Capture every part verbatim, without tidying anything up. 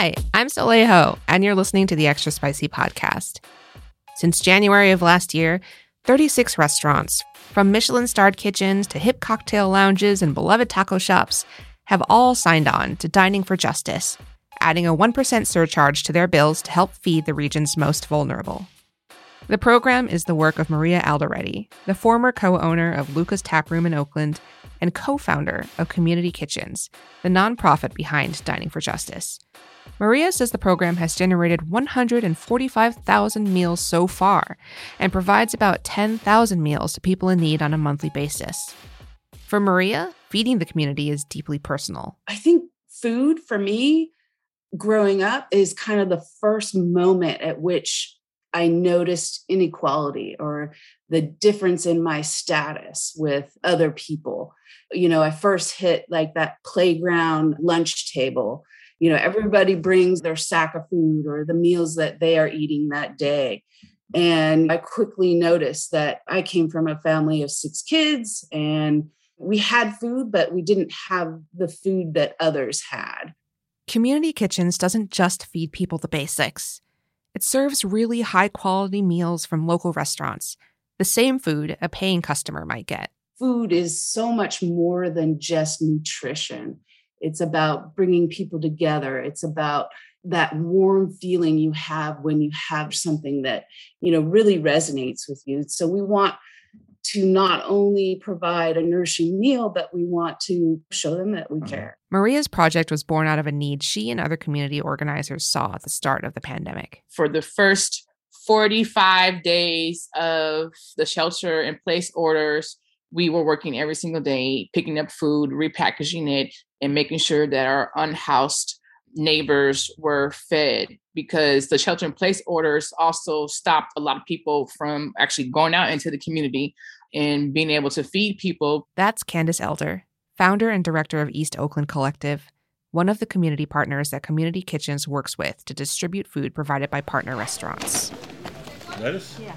Hi, I'm Soleil Ho, and you're listening to the Extra Spicy Podcast. Since January of last year, thirty-six restaurants, from Michelin-starred kitchens to hip cocktail lounges and beloved taco shops, have all signed on to Dining for Justice, adding a one percent surcharge to their bills to help feed the region's most vulnerable. The program is the work of Maria Alderete, the former co-owner of Luca's Taproom in Oakland and co-founder of Community Kitchens, the nonprofit behind Dining for Justice. Maria says the program has generated one hundred forty-five thousand meals so far and provides about ten thousand meals to people in need on a monthly basis. For Maria, feeding the community is deeply personal. I think food for me growing up is kind of the first moment at which I noticed inequality or the difference in my status with other people. You know, I first hit like that playground lunch table. You know, everybody brings their sack of food or the meals that they are eating that day. And I quickly noticed that I came from a family of six kids and we had food, but we didn't have the food that others had. Community Kitchens doesn't just feed people the basics. It serves really high-quality meals from local restaurants, the same food a paying customer might get. Food is so much more than just nutrition. It's about bringing people together. It's about that warm feeling you have when you have something that, you know, really resonates with you. So we want to not only provide a nourishing meal, but we want to show them that we care. Maria's project was born out of a need she and other community organizers saw at the start of the pandemic. For the first forty-five days of the shelter in place orders, we were working every single day, picking up food, repackaging it, and making sure that our unhoused neighbors were fed, because the shelter in place orders also stopped a lot of people from actually going out into the community and being able to feed people. That's Candace Elder, founder and director of East Oakland Collective, one of the community partners that Community Kitchens works with to distribute food provided by partner restaurants. Lettuce? Yeah.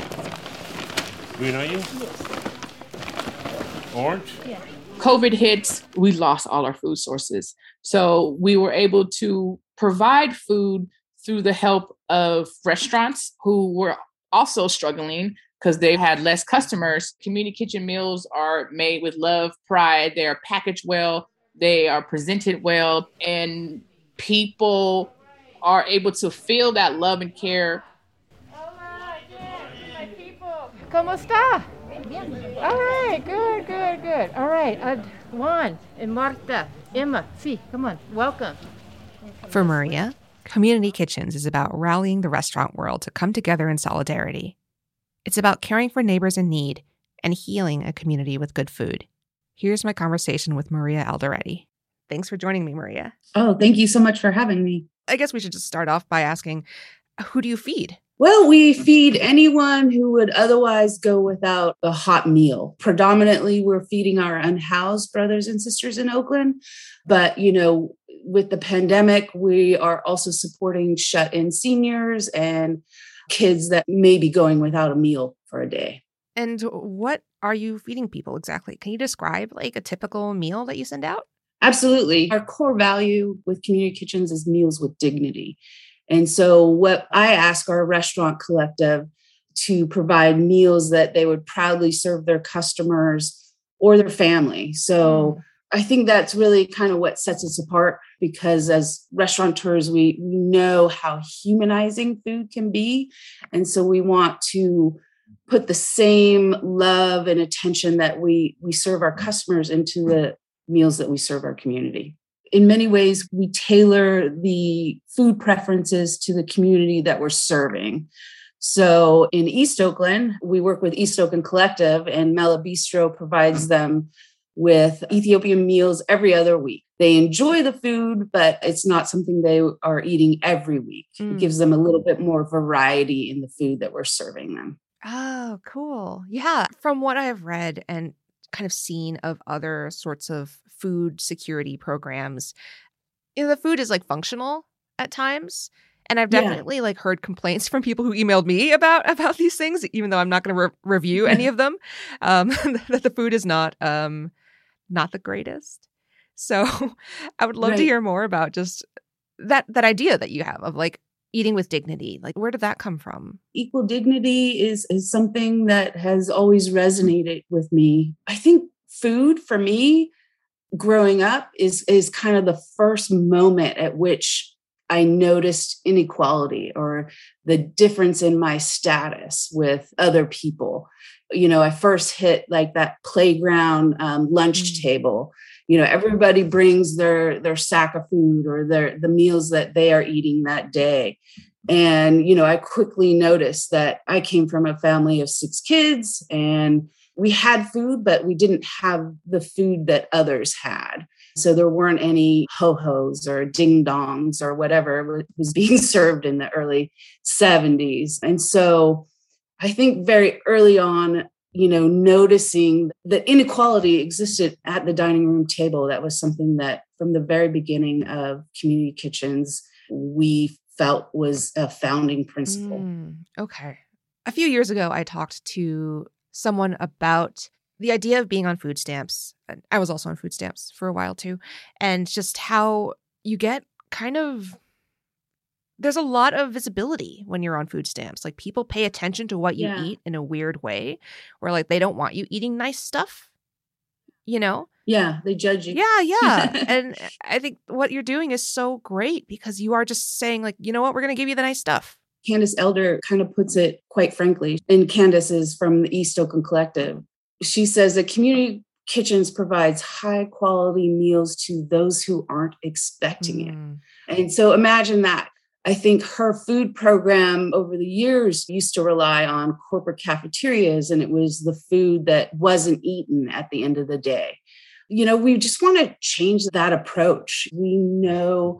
Green onion? Yes. Orange? Yeah. COVID hits, we lost all our food sources. So we were able to provide food through the help of restaurants who were also struggling because they had less customers. Community kitchen meals are made with love, pride. They are packaged well. They are presented well. And people are able to feel that love and care. Hola, again, my people. ¿Cómo está? All right, good, good, good. All right, uh, Juan and Marta, Emma, see, come on, welcome. For Maria, Community Kitchens is about rallying the restaurant world to come together in solidarity. It's about caring for neighbors in need and healing a community with good food. Here's my conversation with Maria Alderete. Thanks for joining me, Maria. Oh, thank you so much for having me. I guess we should just start off by asking, who do you feed? Well, we feed anyone who would otherwise go without a hot meal. Predominantly, we're feeding our unhoused brothers and sisters in Oakland. But, you know, with the pandemic, we are also supporting shut-in seniors and kids that may be going without a meal for a day. And what are you feeding people exactly? Can you describe like a typical meal that you send out? Absolutely. Our core value with Community Kitchens is meals with dignity. And so what I ask our restaurant collective to provide meals that they would proudly serve their customers or their family. So mm. I think that's really kind of what sets us apart, because as restaurateurs, we, we know how humanizing food can be. And so we want to put the same love and attention that we, we serve our customers into the meals that we serve our community. In many ways, we tailor the food preferences to the community that we're serving. So in East Oakland, we work with East Oakland Collective, and Mela Bistro provides them with Ethiopian meals every other week. They enjoy the food, but it's not something they are eating every week. Mm. It gives them a little bit more variety in the food that we're serving them. Oh, cool. Yeah. From what I've read and kind of seen of other sorts of food security programs, you know, the food is like functional at times. And I've definitely yeah. like heard complaints from people who emailed me about about these things, even though I'm not going to re- review any of them, um, that the food is not um, not the greatest. So I would love right. to hear more about just that that idea that you have of like eating with dignity, like where did that come from? Equal dignity is is something that has always resonated with me. I think food for me growing up is is kind of the first moment at which I noticed inequality or the difference in my status with other people. You know, I first hit like that playground um, lunch mm. table. You know, everybody brings their their sack of food or their the meals that they are eating that day. And, you know, I quickly noticed that I came from a family of six kids and we had food, but we didn't have the food that others had. So there weren't any ho-hos or ding-dongs or whatever was being served in the early seventies. And so I think very early on, you know, noticing that inequality existed at the dining room table, that was something that from the very beginning of community kitchens, we felt was a founding principle. Mm, okay. A few years ago, I talked to someone about the idea of being on food stamps. I was also on food stamps for a while too. And just how you get kind of, there's a lot of visibility when you're on food stamps. Like people pay attention to what you Yeah. eat in a weird way, where like they don't want you eating nice stuff, you know? Yeah, they judge you. Yeah, yeah. And I think what you're doing is so great because you are just saying like, you know what, we're going to give you the nice stuff. Candace Elder kind of puts it quite frankly, and Candace is from the East Oakland Collective. She says that community kitchens provides high quality meals to those who aren't expecting Mm. it. And so imagine that. I think her food program over the years used to rely on corporate cafeterias, and it was the food that wasn't eaten at the end of the day. You know, we just want to change that approach. We know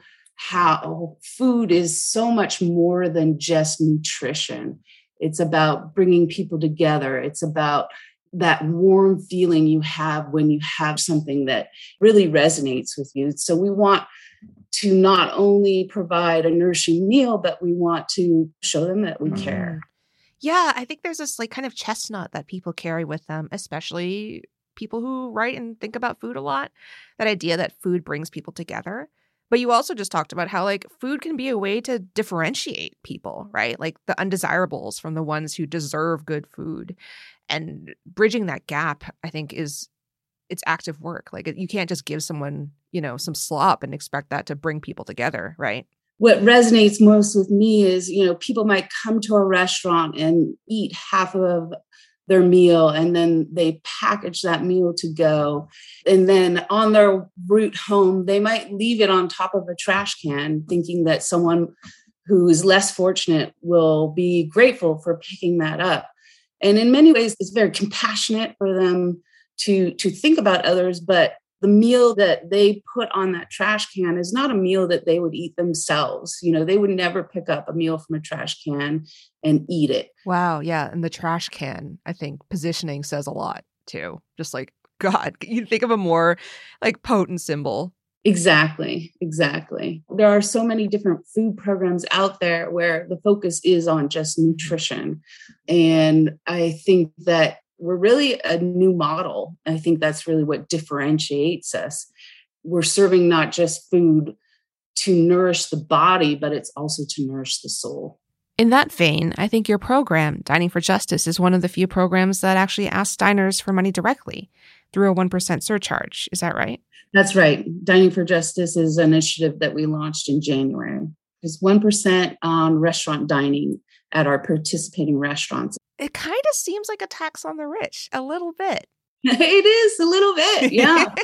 how food is so much more than just nutrition. It's about bringing people together. It's about that warm feeling you have when you have something that really resonates with you. So we want to not only provide a nourishing meal, but we want to show them that we Mm. care. Yeah, I think there's this like kind of chestnut that people carry with them, especially people who write and think about food a lot. That idea that food brings people together. But you also just talked about how like food can be a way to differentiate people, right? Like the undesirables from the ones who deserve good food. And bridging that gap, I think, is it's active work. Like you can't just give someone, you know, some slop and expect that to bring people together, right? What resonates most with me is, you know, people might come to a restaurant and eat half of their meal and then they package that meal to go. And then on their route home, they might leave it on top of a trash can thinking that someone who is less fortunate will be grateful for picking that up. And in many ways, it's very compassionate for them to, to think about others, but the meal that they put on that trash can is not a meal that they would eat themselves. You know, they would never pick up a meal from a trash can and eat it. Wow. Yeah. And the trash can, I think positioning says a lot too. Just like, God, you think of a more like potent symbol. Exactly. Exactly. There are so many different food programs out there where the focus is on just nutrition. And I think that we're really a new model. I think that's really what differentiates us. We're serving not just food to nourish the body, but it's also to nourish the soul. In that vein, I think your program, Dining for Justice, is one of the few programs that actually asks diners for money directly through a one percent surcharge. Is that right? That's right. Dining for Justice is an initiative that we launched in January. It's one percent on restaurant dining at our participating restaurants. It kind of seems like a tax on the rich, a little bit. It is a little bit, yeah.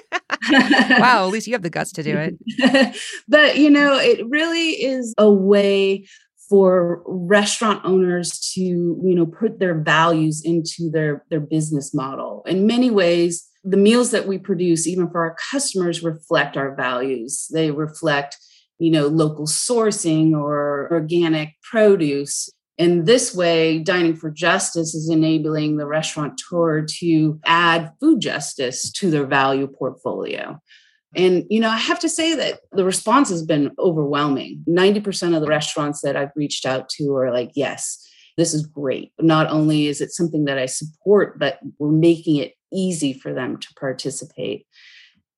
Wow, at least you have the guts to do it. But, you know, it really is a way for restaurant owners to, you know, put their values into their, their business model. In many ways, the meals that we produce, even for our customers, reflect our values. They reflect, you know, local sourcing or organic produce. In this way, Dining for Justice is enabling the restaurateur to add food justice to their value portfolio. And, you know, I have to say that the response has been overwhelming. ninety percent of the restaurants that I've reached out to are like, yes, this is great. Not only is it something that I support, but we're making it easy for them to participate.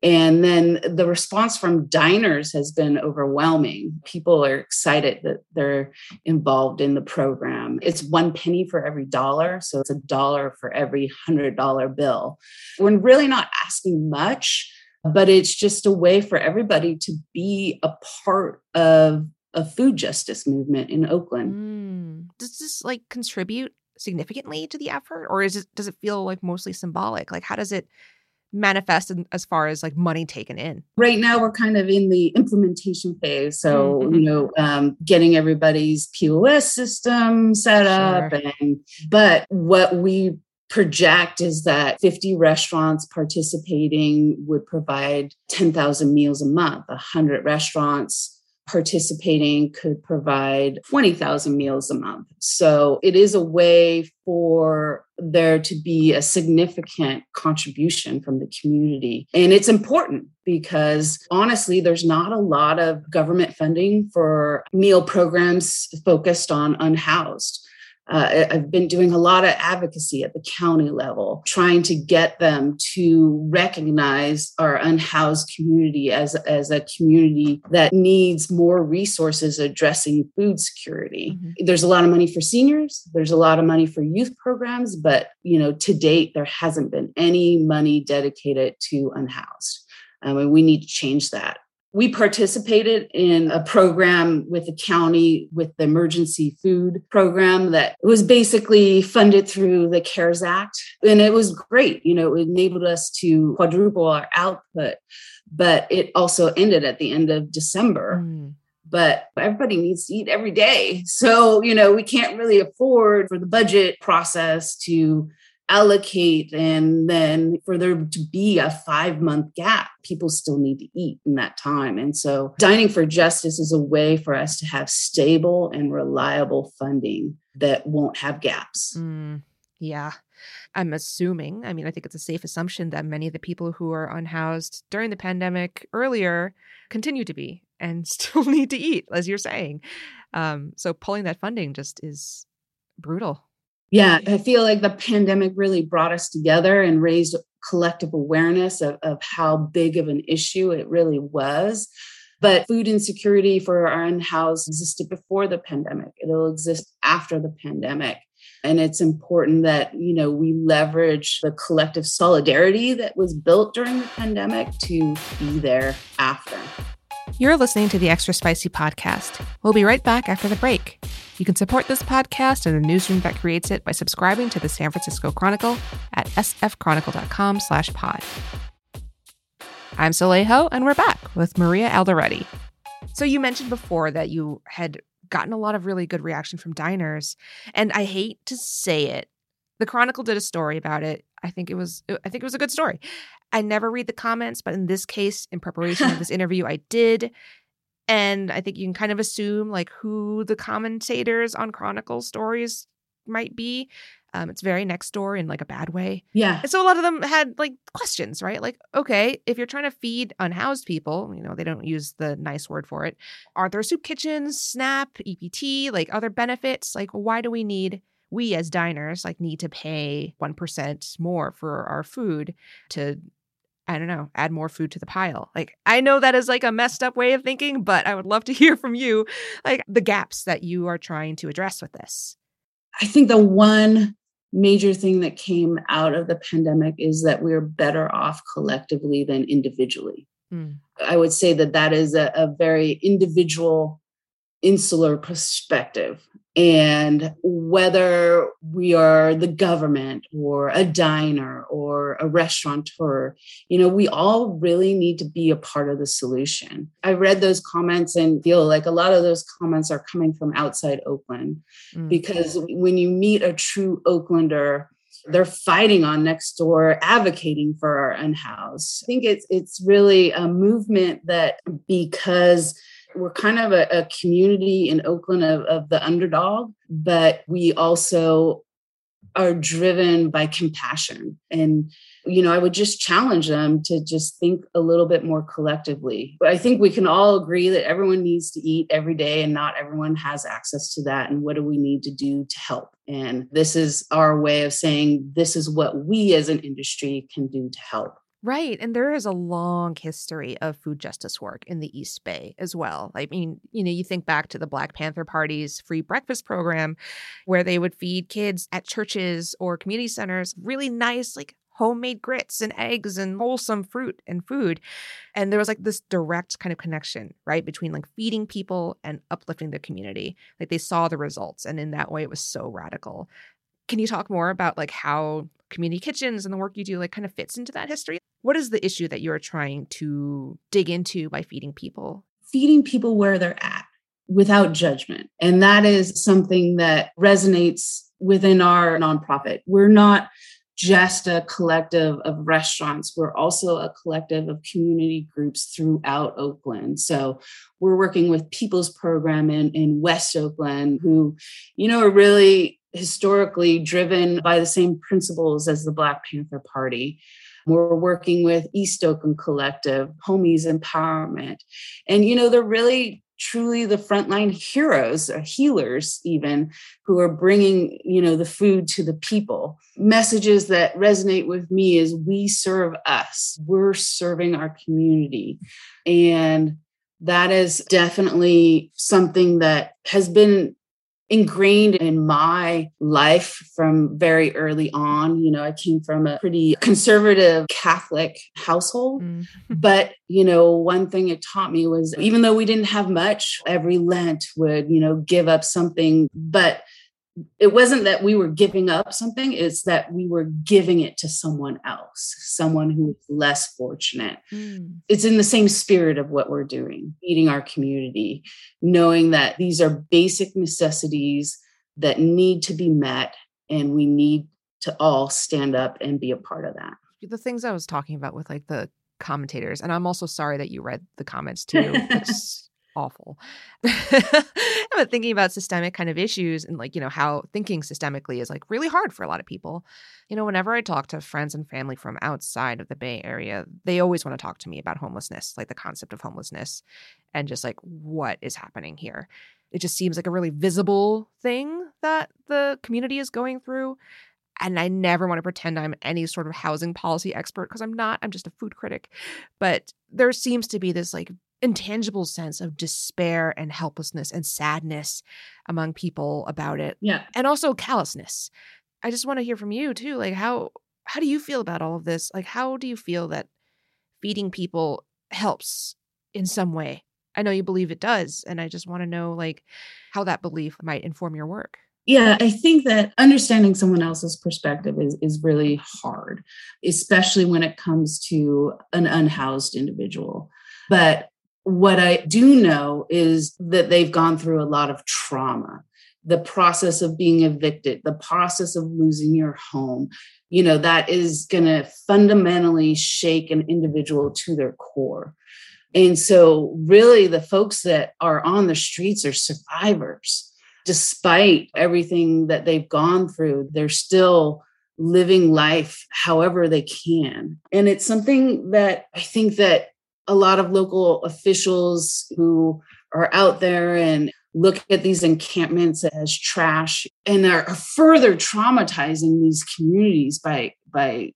And then the response from diners has been overwhelming. People are excited that they're involved in the program. It's one penny for every dollar. So it's a dollar for every one hundred dollar bill. We're really not asking much, but it's just a way for everybody to be a part of a food justice movement in Oakland. Mm. Does this like contribute significantly to the effort, or is it, does it feel like mostly symbolic? Like, how does it manifest in, as far as like money taken in? Right now, we're kind of in the implementation phase. So, mm-hmm. you know, um, getting everybody's P O S system set up. Sure. And, but what we project is that fifty restaurants participating would provide ten thousand meals a month. one hundred restaurants participating could provide twenty thousand meals a month. So it is a way for there to be a significant contribution from the community. And it's important because honestly, there's not a lot of government funding for meal programs focused on unhoused. Uh, I've been doing a lot of advocacy at the county level, trying to get them to recognize our unhoused community as, as a community that needs more resources addressing food security. Mm-hmm. There's a lot of money for seniors. There's a lot of money for youth programs, but you know, to date, there hasn't been any money dedicated to unhoused. I mean, we need to change that. We participated in a program with the county with the emergency food program that was basically funded through the CARES Act. And it was great. You know, it enabled us to quadruple our output, but it also ended at the end of December. Mm. But everybody needs to eat every day. So, you know, we can't really afford for the budget process to allocate and then for there to be a five month gap. People still need to eat in that time. And so Dining for Justice is a way for us to have stable and reliable funding that won't have gaps. Mm, yeah. I'm assuming, I mean, I think it's a safe assumption that many of the people who are unhoused during the pandemic earlier continue to be and still need to eat, as you're saying. Um, so pulling that funding just is brutal. Yeah, I feel like the pandemic really brought us together and raised collective awareness of, of how big of an issue it really was. But food insecurity for our unhoused existed before the pandemic. It'll exist after the pandemic. And it's important that, you know, we leverage the collective solidarity that was built during the pandemic to be there after. You're listening to the Extra Spicy Podcast. We'll be right back after the break. You can support this podcast and the newsroom that creates it by subscribing to the San Francisco Chronicle at sfchronicle.com slash pod. I'm Soleil Ho, and we're back with Maria Alderete. So you mentioned before that you had gotten a lot of really good reaction from diners, and I hate to say it, the Chronicle did a story about it. I think it was I think it was a good story. I never read the comments, but in this case, in preparation of this interview, I did. And I think you can kind of assume like who the commentators on Chronicle stories might be. Um, it's very next door in like a bad way. Yeah. And so a lot of them had like questions, right? Like, okay, if you're trying to feed unhoused people, you know, they don't use the nice word for it. Aren't there soup kitchens, SNAP, E P T, like other benefits? Like, why do we need, we as diners, like need to pay one percent more for our food to, I don't know, add more food to the pile? Like, I know that is like a messed up way of thinking, but I would love to hear from you, like the gaps that you are trying to address with this. I think the one major thing that came out of the pandemic is that we're better off collectively than individually. Mm. I would say that that is a, a very individual, insular perspective. And whether we are the government or a diner or a restaurateur, you know, we all really need to be a part of the solution. I read those comments and feel like a lot of those comments are coming from outside Oakland, mm. because when you meet a true Oaklander, they're fighting on next door, advocating for our unhoused. I think it's it's really a movement that, because we're kind of a, a community in Oakland of, of the underdog, but we also are driven by compassion. And, you know, I would just challenge them to just think a little bit more collectively. But I think we can all agree that everyone needs to eat every day and not everyone has access to that. And what do we need to do to help? And this is our way of saying, this is what we as an industry can do to help. Right. And there is a long history of food justice work in the East Bay as well. I mean, you know, you think back to the Black Panther Party's free breakfast program where they would feed kids at churches or community centers really nice, like homemade grits and eggs and wholesome fruit and food. And there was like this direct kind of connection, right, between like feeding people and uplifting the community. Like they saw the results. And in that way, it was so radical. Can you talk more about like how community kitchens and the work you do like kind of fits into that history? What is the issue that you're trying to dig into by feeding people? Feeding people where they're at without judgment. And that is something that resonates within our nonprofit. We're not just a collective of restaurants. We're also a collective of community groups throughout Oakland. So we're working with People's Program in, in West Oakland, who, you know, are really historically driven by the same principles as the Black Panther Party. We're working with East Oakland Collective, Homies Empowerment. And, you know, they're really truly the frontline heroes or healers even who are bringing, you know, the food to the people. Messages that resonate with me is we serve us. We're serving our community. And that is definitely something that has been ingrained in my life from very early on. You know, I came from a pretty conservative Catholic household, mm. but, you know, one thing it taught me was even though we didn't have much, every Lent would, you know, give up something, but it wasn't that we were giving up something, it's that we were giving it to someone else, someone who was less fortunate. Mm. It's in the same spirit of what we're doing, feeding our community, knowing that these are basic necessities that need to be met, and we need to all stand up and be a part of that. The things I was talking about with like the commentators, and I'm also sorry that you read the comments too. It's awful. I'm thinking about systemic kind of issues and like, you know, how thinking systemically is like really hard for a lot of people. You know, whenever I talk to friends and family from outside of the Bay Area, they always want to talk to me about homelessness, like the concept of homelessness and just like what is happening here. It just seems like a really visible thing that the community is going through. And I never want to pretend I'm any sort of housing policy expert because I'm not. I'm just a food critic. But there seems to be this like intangible sense of despair and helplessness and sadness among people about it. Yeah. And also callousness. I just want to hear from you too. Like how how do you feel about all of this? Like how do you feel that feeding people helps in some way? I know you believe it does. And I just want to know like how that belief might inform your work. Yeah, I think that understanding someone else's perspective is, is really hard, especially when it comes to an unhoused individual. But what I do know is that they've gone through a lot of trauma. The process of being evicted, the process of losing your home, you know, that is going to fundamentally shake an individual to their core. And so really the folks that are on the streets are survivors. Despite everything that they've gone through, they're still living life however they can. And it's something that I think that a lot of local officials who are out there and look at these encampments as trash and are further traumatizing these communities by, by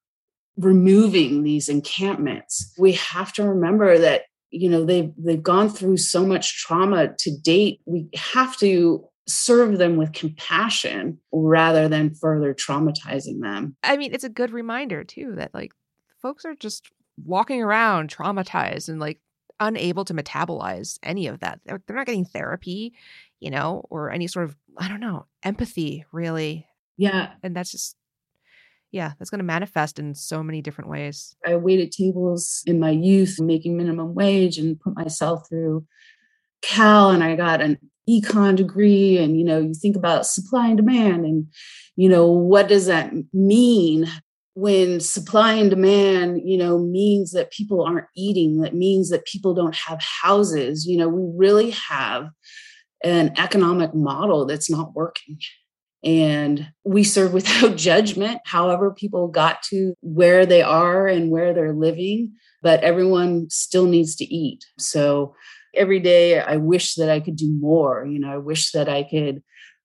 removing these encampments. We have to remember that, you know, they've, they've gone through so much trauma to date. We have to serve them with compassion rather than further traumatizing them. I mean, it's a good reminder too, that like folks are just walking around traumatized and like unable to metabolize any of that. They're, they're not getting therapy, you know, or any sort of, I don't know, empathy really. Yeah. And that's just, yeah, that's going to manifest in so many different ways. I waited tables in my youth, making minimum wage, and put myself through Cal, and I got an econ degree. And, you know, you think about supply and demand and, you know, what does that mean when supply and demand, you know, means that people aren't eating, that means that people don't have houses. You know, we really have an economic model that's not working. And we serve without judgment, however people got to where they are and where they're living, but everyone still needs to eat. So every day I wish that I could do more. You know, I wish that I could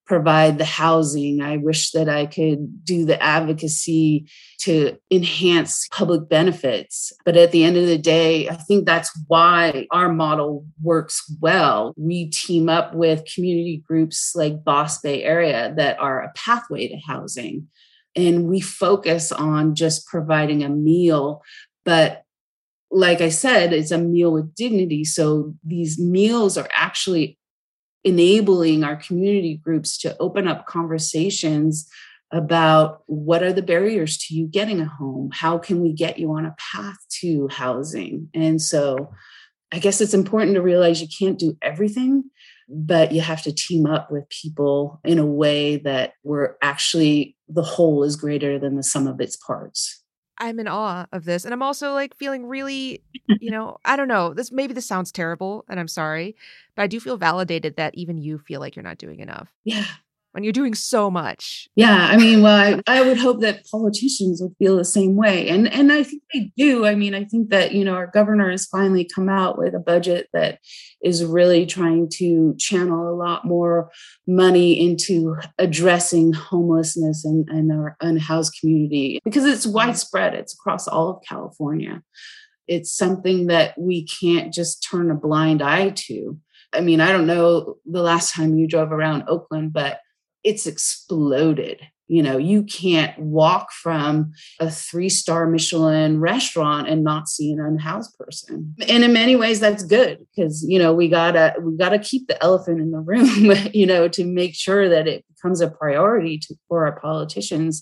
provide the housing. I wish that I could do the advocacy to enhance public benefits. But at the end of the day, I think that's why our model works well. We team up with community groups like Boss Bay Area that are a pathway to housing. And we focus on just providing a meal. But like I said, it's a meal with dignity. So these meals are actually enabling our community groups to open up conversations about what are the barriers to you getting a home? How can we get you on a path to housing? And so I guess it's important to realize you can't do everything, but you have to team up with people in a way that we're actually, the whole is greater than the sum of its parts. I'm in awe of this. And I'm also like feeling really, you know, I don't know, this maybe this sounds terrible and I'm sorry, but I do feel validated that even you feel like you're not doing enough. Yeah. When you're doing so much. Yeah. I mean, well, I, I would hope that politicians would feel the same way. And, and I think they do. I mean, I think that, you know, our governor has finally come out with a budget that is really trying to channel a lot more money into addressing homelessness and, and our unhoused community, because it's widespread. It's across all of California. It's something that we can't just turn a blind eye to. I mean, I don't know the last time you drove around Oakland, but it's exploded. You know, you can't walk from a three-star Michelin restaurant and not see an unhoused person. And in many ways, that's good because, you know, we gotta we gotta keep the elephant in the room, you know, to make sure that it becomes a priority to, for our politicians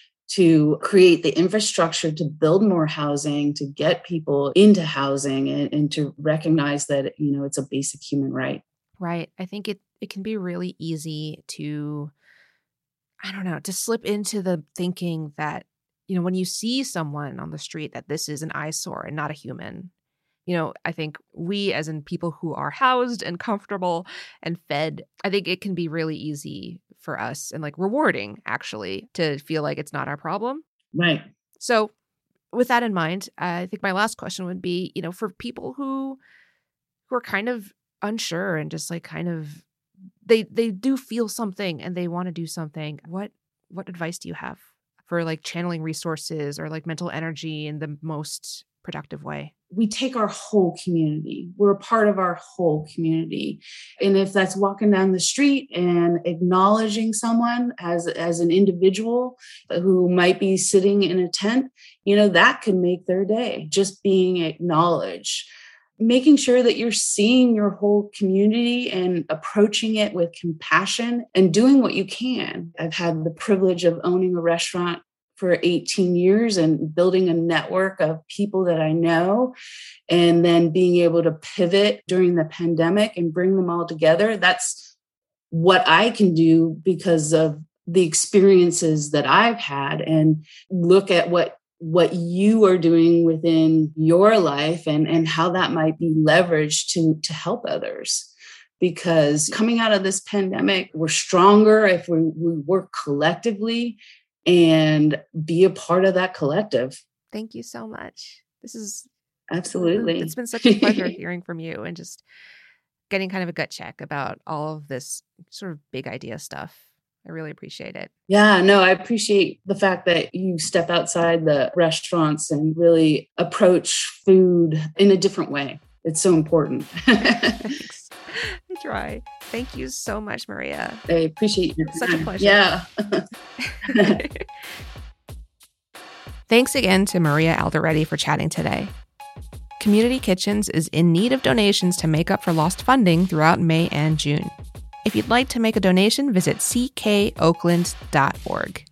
to create the infrastructure to build more housing, to get people into housing, and, and to recognize that, you know, it's a basic human right. Right. I think it, it can be really easy to, I don't know, to slip into the thinking that, you know, when you see someone on the street, that this is an eyesore and not a human. You know, I think we, as in people who are housed and comfortable and fed, I think it can be really easy for us and like rewarding, actually, to feel like it's not our problem. Right. So with that in mind, I think my last question would be, you know, for people who who are kind of unsure and just like kind of they they do feel something and they want to do something, what what advice do you have for like channeling resources or like mental energy in the most productive way? We take our whole community. We're a part of our whole community. And if that's walking down the street and acknowledging someone as, as an individual who might be sitting in a tent, you know, that can make their day, just being acknowledged. Making sure that you're seeing your whole community and approaching it with compassion and doing what you can. I've had the privilege of owning a restaurant for eighteen years and building a network of people that I know, and then being able to pivot during the pandemic and bring them all together. That's what I can do because of the experiences that I've had, and look at what what you are doing within your life and, and how that might be leveraged to, to help others. Because coming out of this pandemic, we're stronger if we, we work collectively and be a part of that collective. Thank you so much. This is absolutely. It's been such a pleasure hearing from you and just getting kind of a gut check about all of this sort of big idea stuff. I really appreciate it. Yeah, no, I appreciate the fact that you step outside the restaurants and really approach food in a different way. It's so important. Thanks. I try. Thank you so much, Maria. I appreciate your time. Such a pleasure. Yeah. Thanks again to Maria Alderete for chatting today. Community Kitchens is in need of donations to make up for lost funding throughout May and June. If you'd like to make a donation, visit c k oakland dot org.